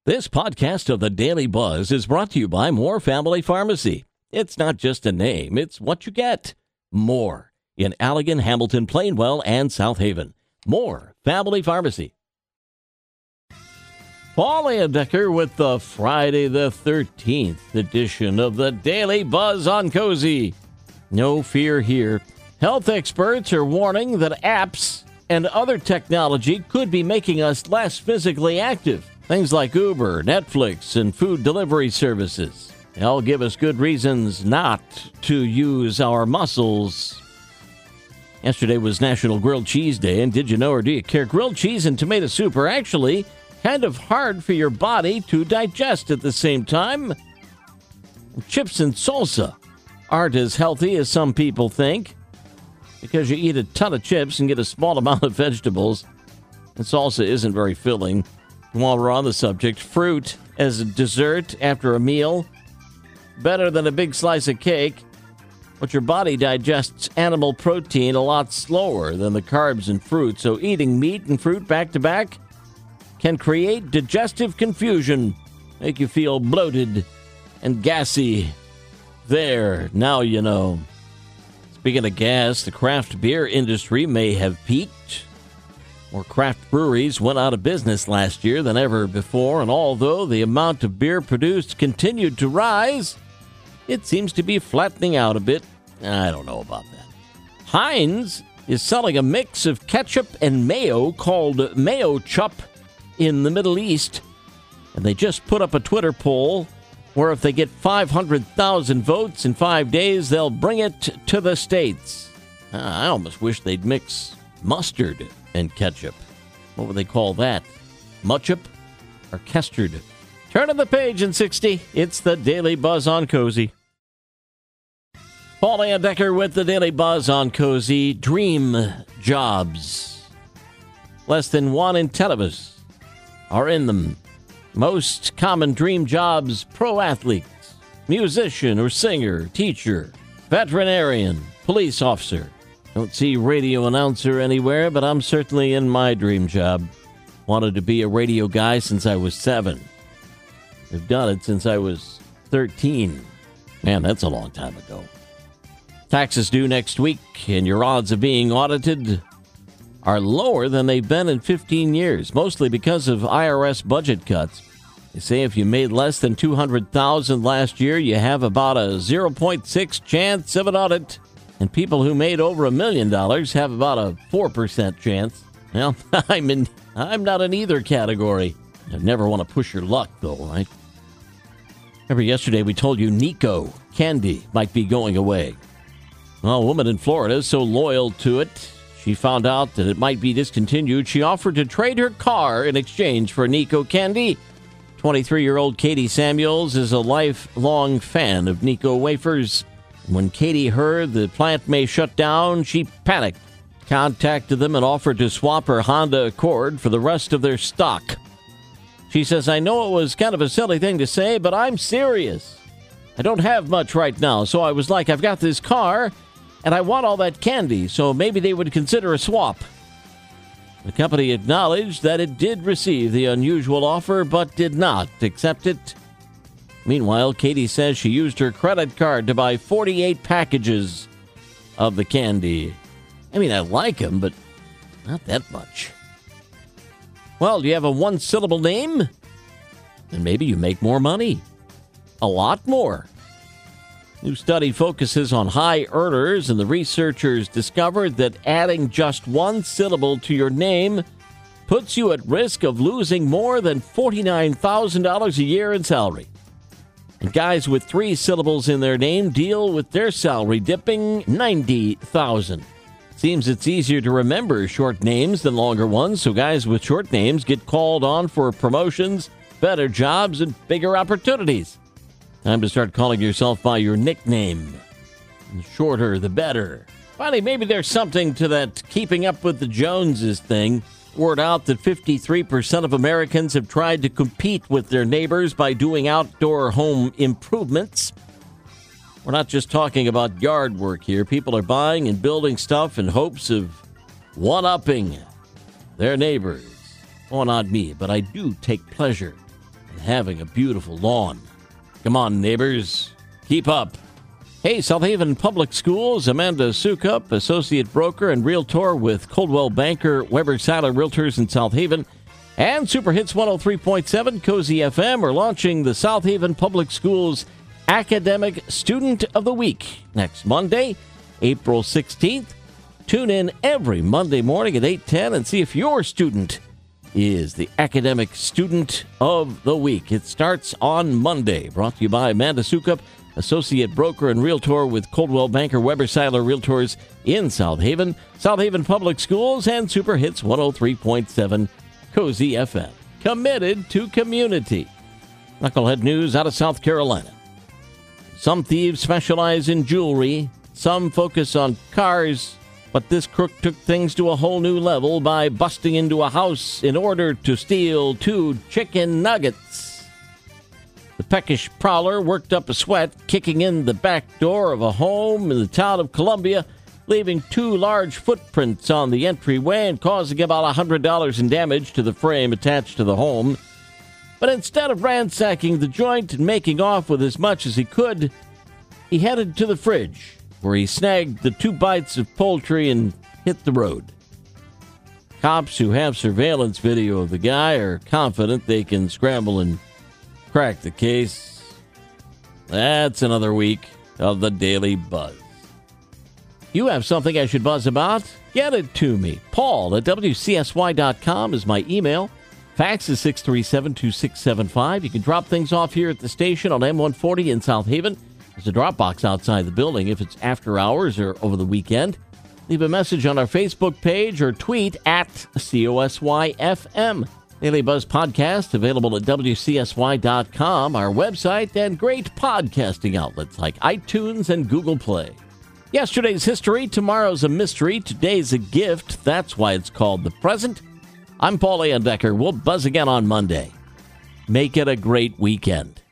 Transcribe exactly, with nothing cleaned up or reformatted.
This podcast of the Daily Buzz is brought to you by Moore Family Pharmacy. It's not just a name, it's what you get. More in Allegan, Hamilton, Plainwell, and South Haven. Moore Family Pharmacy. Paul Layendecker with the Friday the thirteenth edition of the Daily Buzz on Cozy. No fear here. Health experts are warning that apps and other technology could be making us less physically active. Things like Uber, Netflix, and food delivery services. They all give us good reasons not to use our muscles. Yesterday was National Grilled Cheese Day, and did you know or do you care? Grilled cheese and tomato soup are actually kind of hard for your body to digest at the same time. Chips and salsa aren't as healthy as some people think because you eat a ton of chips and get a small amount of vegetables, and salsa isn't very filling. While we're on the subject, fruit as a dessert after a meal, better than a big slice of cake, but your body digests animal protein a lot slower than the carbs in fruit, so eating meat and fruit back to back can create digestive confusion, make you feel bloated and gassy. There, now you know. Speaking of gas, the craft beer industry may have peaked. More craft breweries went out of business last year than ever before, and although the amount of beer produced continued to rise, it seems to be flattening out a bit. I don't know about that. Heinz is selling a mix of ketchup and mayo called Mayo Chup in the Middle East, and they just put up a Twitter poll where if they get five hundred thousand votes in five days, they'll bring it to the States. I almost wish they'd mix mustard and ketchup. What would they call that? Mutchup or custard? Turn to the page in sixty. It's the Daily Buzz on Cozy. Paul Layendecker with the Daily Buzz on Cozy. Dream jobs. Less than one in ten of us are in them. Most common dream jobs: pro athletes, musician or singer, teacher, veterinarian, police officer. Don't see radio announcer anywhere, but I'm certainly in my dream job. Wanted to be a radio guy since I was seven. I've done it since I was thirteen. Man, that's a long time ago. Taxes due next week, and your odds of being audited are lower than they've been in fifteen years, mostly because of I R S budget cuts. They say if you made less than two hundred thousand dollars last year, you have about a zero point six chance of an audit. And people who made over a million dollars have about a four percent chance. Well, I'm in, I'm not in either category. I never want to push your luck, though, right? Remember yesterday we told you Nico candy might be going away. Well, a woman in Florida is so loyal to it, she found out that it might be discontinued. She offered to trade her car in exchange for Nico candy. twenty-three-year-old Katie Samuels is a lifelong fan of Nico wafers. When Katie heard the plant may shut down, she panicked, contacted them, and offered to swap her Honda Accord for the rest of their stock. She says, I know it was kind of a silly thing to say, but I'm serious. I don't have much right now, so I was like, I've got this car, and I want all that candy, so maybe they would consider a swap. The company acknowledged that it did receive the unusual offer, but did not accept it. Meanwhile, Katie says she used her credit card to buy forty-eight packages of the candy. I mean, I like them, but not that much. Well, do you have a one-syllable name? Then maybe you make more money. A lot more. New study focuses on high earners, and the researchers discovered that adding just one syllable to your name puts you at risk of losing more than forty-nine thousand dollars a year in salary. And guys with three syllables in their name deal with their salary dipping ninety thousand dollars. Seems it's easier to remember short names than longer ones, so guys with short names get called on for promotions, better jobs, and bigger opportunities. Time to start calling yourself by your nickname. The shorter, the better. Finally, maybe there's something to that keeping up with the Joneses thing. Word out that fifty-three percent of Americans have tried to compete with their neighbors by doing outdoor home improvements. We're not just talking about yard work here. People are buying and building stuff in hopes of one-upping their neighbors. Oh, not me, but I do take pleasure in having a beautiful lawn. Come on, neighbors, keep up. Hey, South Haven Public Schools, Amanda Sukup, Associate Broker and Realtor with Coldwell Banker, Weber Seiler Realtors in South Haven, and Super Hits one oh three point seven, Cozy F M are launching the South Haven Public Schools Academic Student of the Week next Monday, April sixteenth. Tune in every Monday morning at eight ten and see if your student is the Academic Student of the Week. It starts on Monday. Brought to you by Amanda Sukup, Associate Broker and Realtor with Coldwell Banker, Weber Seiler Realtors in South Haven, South Haven Public Schools, and Super Hits one oh three point seven, Cozy F M. Committed to community. Knucklehead news out of South Carolina. Some thieves specialize in jewelry. Some focus on cars. But this crook took things to a whole new level by busting into a house in order to steal two chicken nuggets. The peckish prowler worked up a sweat, kicking in the back door of a home in the town of Columbia, leaving two large footprints on the entryway and causing about one hundred dollars in damage to the frame attached to the home. But instead of ransacking the joint and making off with as much as he could, he headed to the fridge, where he snagged the two bites of poultry and hit the road. Cops who have surveillance video of the guy are confident they can scramble and crack the case. That's another week of the Daily Buzz. You have something I should buzz about? Get it to me. Paul at W C S Y dot com is my email. Fax is six three seven, two six seven five. You can drop things off here at the station on M one forty in South Haven. There's a drop box outside the building if it's after hours or over the weekend. Leave a message on our Facebook page or tweet at C O S Y F M. Daily Buzz Podcast available at W C S Y dot com, our website, and great podcasting outlets like iTunes and Google Play. Yesterday's history, tomorrow's a mystery, today's a gift. That's why it's called The Present. I'm Paul Leondecker. We'll buzz again on Monday. Make it a great weekend.